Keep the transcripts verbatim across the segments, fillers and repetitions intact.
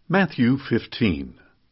Matthew fifteen.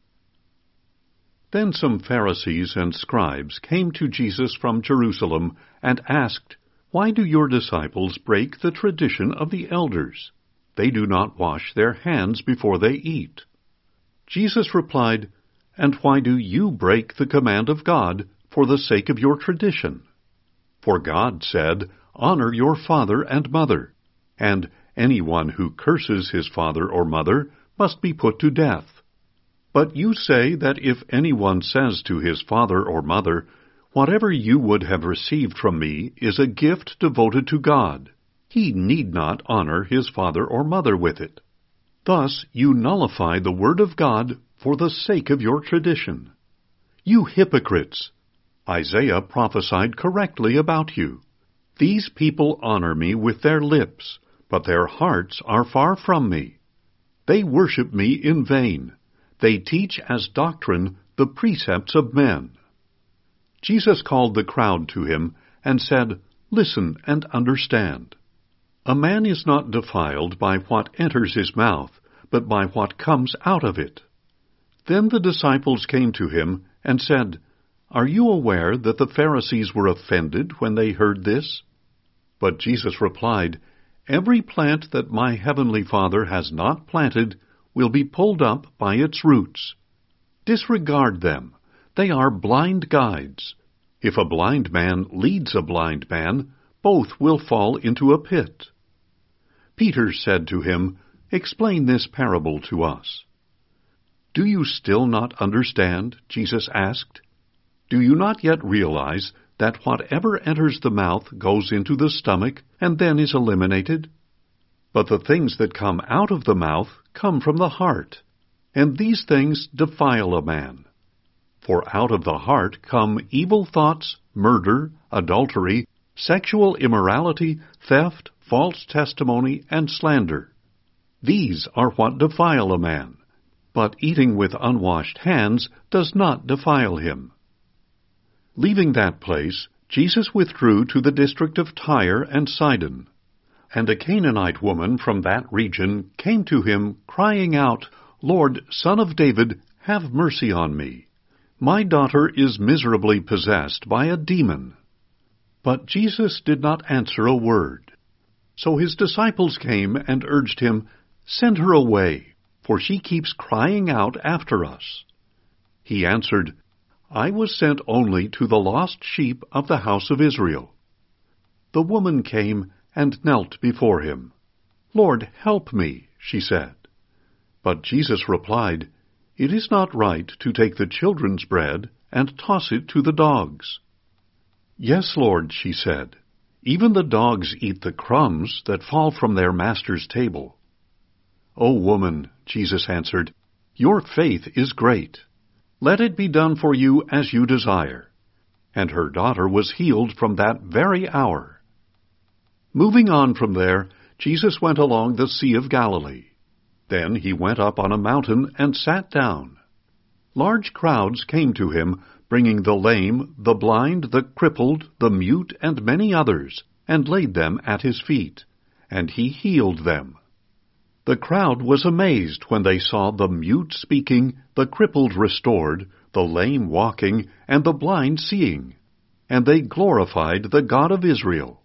Then some Pharisees and scribes came to Jesus from Jerusalem and asked, "Why do your disciples break the tradition of the elders? They do not wash their hands before they eat." Jesus replied, "And why do you break the command of God for the sake of your tradition? For God said, 'Honor your father and mother,' and anyone who curses his father or mother must be put to death. But you say that if anyone says to his father or mother, 'Whatever you would have received from me is a gift devoted to God,' he need not honor his father or mother with it. Thus you nullify the word of God for the sake of your tradition. You hypocrites! Isaiah prophesied correctly about you. These people honor me with their lips, but their hearts are far from me. They worship me in vain. They teach as doctrine the precepts of men." Jesus called the crowd to him and said, "Listen and understand. A man is not defiled by what enters his mouth, but by what comes out of it." Then the disciples came to him and said, "Are you aware that the Pharisees were offended when they heard this?" But Jesus replied, "Every plant that my heavenly Father has not planted will be pulled up by its roots. Disregard them. They are blind guides. If a blind man leads a blind man, both will fall into a pit." Peter said to him, "Explain this parable to us." "Do you still not understand?" Jesus asked. "Do you not yet realize that whatever enters the mouth goes into the stomach and then is eliminated? But the things that come out of the mouth come from the heart, and these things defile a man. For out of the heart come evil thoughts, murder, adultery, sexual immorality, theft, false testimony, and slander. These are what defile a man, but eating with unwashed hands does not defile him." Leaving that place, Jesus withdrew to the district of Tyre and Sidon. And a Canaanite woman from that region came to him, crying out, "Lord, Son of David, have mercy on me. My daughter is miserably possessed by a demon." But Jesus did not answer a word. So his disciples came and urged him, "Send her away, for she keeps crying out after us." He answered, "I was sent only to the lost sheep of the house of Israel." The woman came and knelt before him. "Lord, help me," she said. But Jesus replied, "It is not right to take the children's bread and toss it to the dogs." "Yes, Lord," she said, "even the dogs eat the crumbs that fall from their master's table." "O woman," Jesus answered, "your faith is great. Let it be done for you as you desire." And her daughter was healed from that very hour. Moving on from there, Jesus went along the Sea of Galilee. Then he went up on a mountain and sat down. Large crowds came to him, bringing the lame, the blind, the crippled, the mute, and many others, and laid them at his feet, and he healed them. The crowd was amazed when they saw the mute speaking, the crippled restored, the lame walking, and the blind seeing, and they glorified the God of Israel.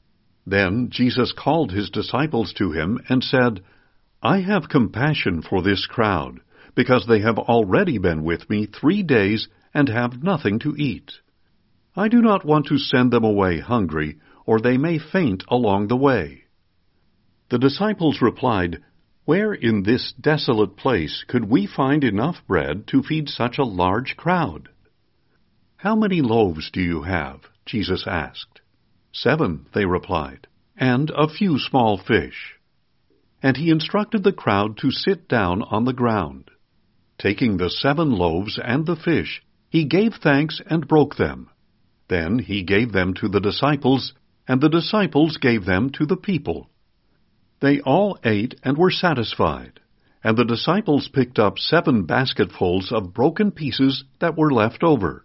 Then Jesus called his disciples to him and said, "I have compassion for this crowd, because they have already been with me three days and have nothing to eat. I do not want to send them away hungry, or they may faint along the way." The disciples replied, "Where in this desolate place could we find enough bread to feed such a large crowd?" "How many loaves do you have?" Jesus asked. "Seven," they replied, "and a few small fish." And he instructed the crowd to sit down on the ground. Taking the seven loaves and the fish, he gave thanks and broke them. Then he gave them to the disciples, and the disciples gave them to the people. They all ate and were satisfied, and the disciples picked up seven basketfuls of broken pieces that were left over.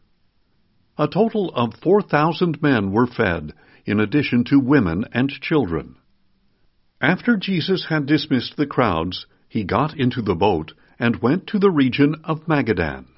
A total of four thousand men were fed, in addition to women and children. After Jesus had dismissed the crowds, he got into the boat and went to the region of Magadan.